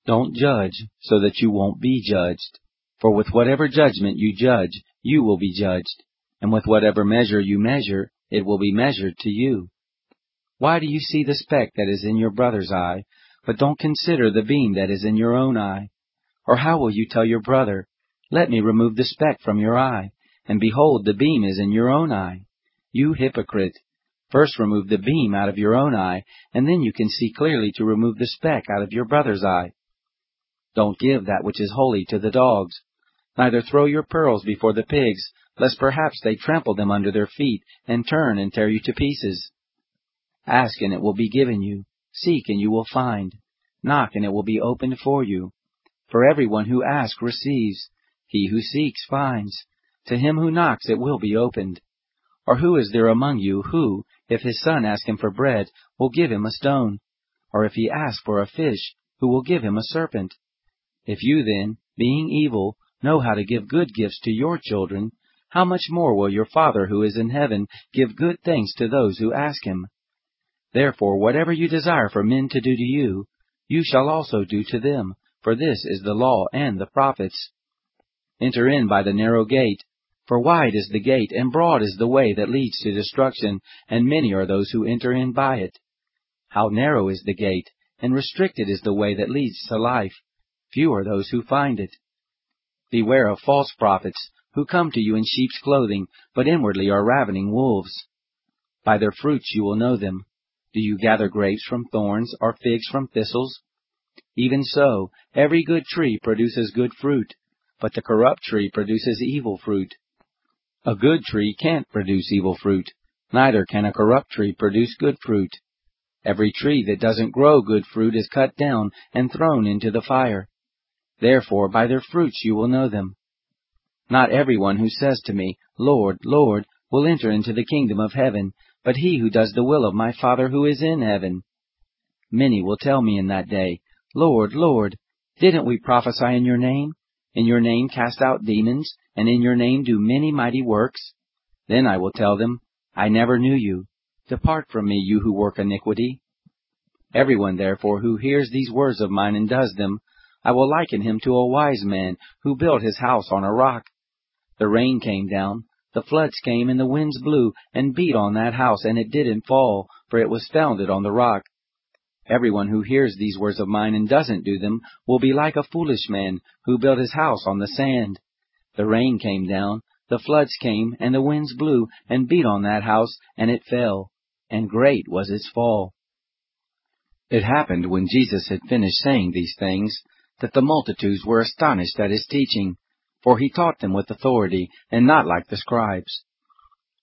Don't judge so that you won't be judged. For with whatever judgment you judge, you will be judged. And with whatever measure you measure, it will be measured to you. Why do you see the speck that is in your brother's eye, but don't consider the beam that is in your own eye? Or how will you tell your brother, let me remove the speck from your eye, and behold, the beam is in your own eye? You hypocrite! First remove the beam out of your own eye, and then you can see clearly to remove the speck out of your brother's eye. Don't give that which is holy to the dogs, neither throw your pearls before the pigs, lest perhaps they trample them under their feet, and turn and tear you to pieces. Ask, and it will be given you. Seek, and you will find. Knock, and it will be opened for you. For everyone who asks receives. He who seeks finds. To him who knocks it will be opened. Or who is there among you who, if his son asks him for bread, will give him a stone? Or if he asks for a fish, who will give him a serpent? If you then, being evil, know how to give good gifts to your children, how much more will your Father who is in heaven give good things to those who ask him? Therefore, whatever you desire for men to do to you, you shall also do to them, for this is the law and the prophets. Enter in by the narrow gate, for wide is the gate, and broad is the way that leads to destruction, and many are those who enter in by it. How narrow is the gate, and restricted is the way that leads to life. Few are those who find it. Beware of false prophets, who come to you in sheep's clothing, but inwardly are ravening wolves. By their fruits you will know them. Do you gather grapes from thorns, or figs from thistles? Even so, every good tree produces good fruit, but the corrupt tree produces evil fruit. A good tree can't produce evil fruit, neither can a corrupt tree produce good fruit. Every tree that doesn't grow good fruit is cut down and thrown into the fire. Therefore, by their fruits you will know them. Not everyone who says to me, Lord, Lord, will enter into the kingdom of heaven, but he who does the will of my Father who is in heaven. Many will tell me in that day, Lord, Lord, didn't we prophesy in your name? In your name cast out demons, and in your name do many mighty works? Then I will tell them, I never knew you. Depart from me, you who work iniquity. Everyone, therefore, who hears these words of mine and does them, I will liken him to a wise man who built his house on a rock. The rain came down, the floods came, and the winds blew and beat on that house, and it didn't fall, for it was founded on the rock. Everyone who hears these words of mine and doesn't do them will be like a foolish man who built his house on the sand. The rain came down, the floods came, and the winds blew and beat on that house, and it fell, and great was its fall. It happened when Jesus had finished saying these things, that the multitudes were astonished at his teaching, for he taught them with authority, and not like the scribes.